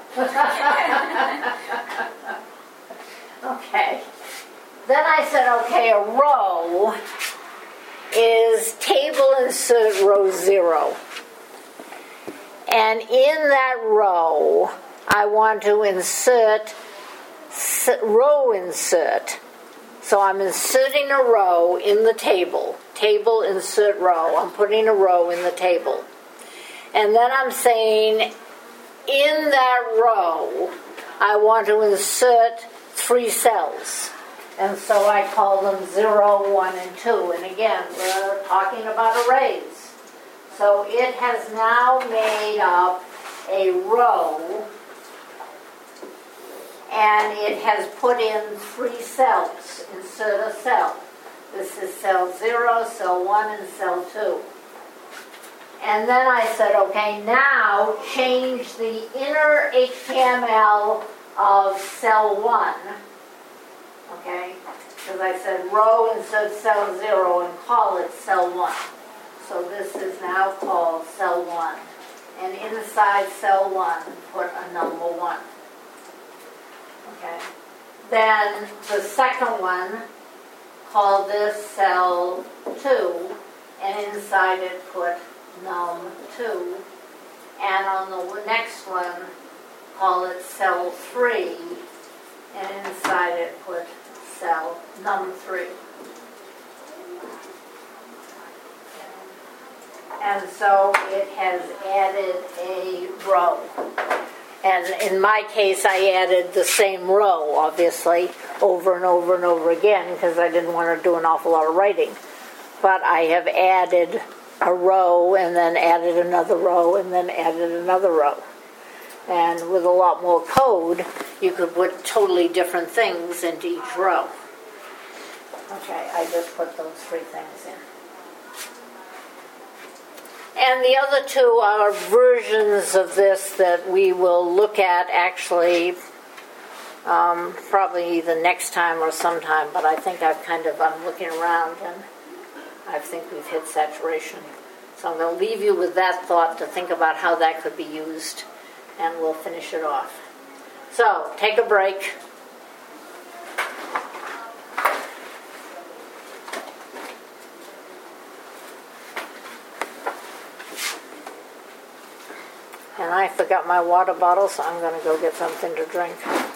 Okay. Then I said, okay, a row is table insert row 0. And in that row, I want to insert row insert. So I'm inserting a row in the table. Table insert row. I'm putting a row in the table. And then I'm saying, in that row, I want to insert 3 cells. And so I call them 0, 1, and 2. And again, we're talking about arrays. So it has now made up a row, and it has put in 3 cells. Insert a cell. This is cell 0, cell 1, and cell 2. And then I said, okay, now change the inner HTML of cell 1. Okay? Because I said row insert cell 0 and call it cell 1. So this is now called cell 1. And inside cell 1, put a number 1. Okay? Then the second one, call this cell 2, and inside it put num2, and on the next one, call it cell 3, and inside it put cell num3. And so it has added a row. And in my case, I added the same row, obviously, over and over and over again, because I didn't want to do an awful lot of writing. But I have added a row, and then added another row, and then added another row. And with a lot more code, you could put totally different things into each row. Okay, I just put those 3 things in. And the other 2 are versions of this that we will look at actually probably either next time or sometime, but I think I'm looking around and I think we've hit saturation. So I'm going to leave you with that thought to think about how that could be used, and we'll finish it off. So, take a break. And I forgot my water bottle, so I'm going to go get something to drink.